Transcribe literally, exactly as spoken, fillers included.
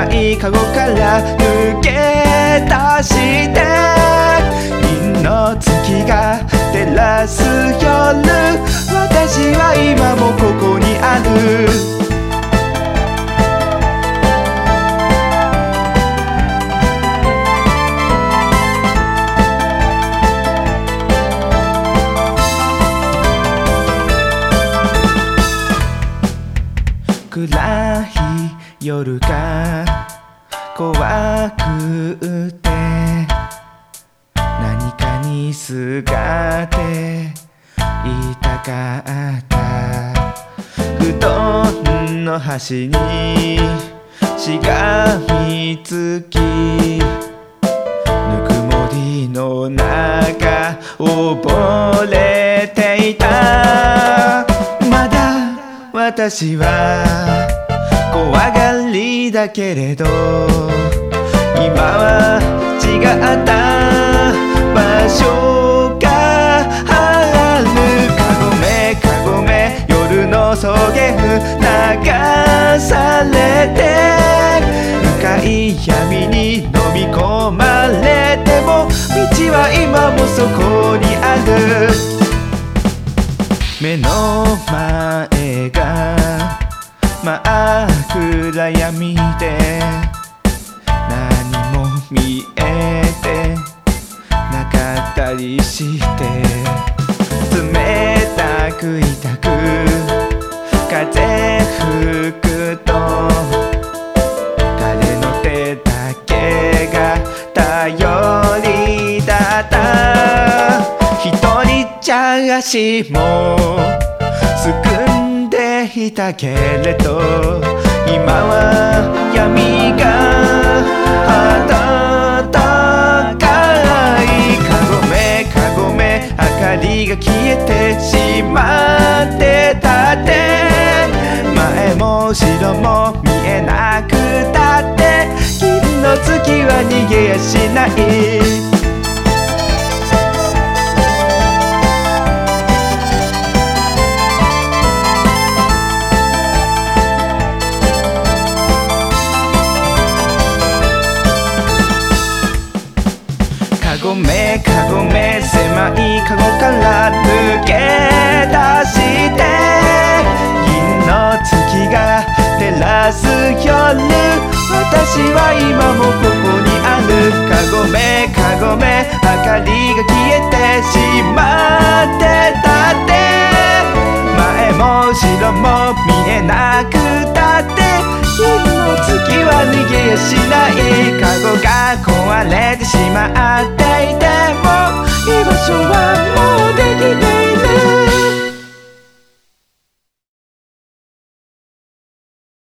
狭いカゴから抜け出して銀の月が照らす夜、私は今もここにある。暗い夜が怖くて何かにすがっていたかった。布団の端にしがみつきぬくもりの中溺れていた。まだ私は怖がりだけれど今は違った場所がある。かごめかごめ夜の草原流されて深い闇に飲み込まれても道は今もそこにある。目の前が真っ暗闇で何も見えてなかったりして冷たく痛く風吹くと彼の手だけが頼りだった。一人じゃ足もすくんでいたけれど今は闇が暖かい。かごめかごめ明かりが消えてしまってたって前も後ろも見えなくたって銀の月は逃げやしない。かごめかごめ狭いカゴから抜け出して銀の月が照らす夜、私は今もここにある。かごめかごめ明かりが消えてしまってたって前も後ろも見えなくたって銀の月は逃げやしない。カゴが壊れてしまって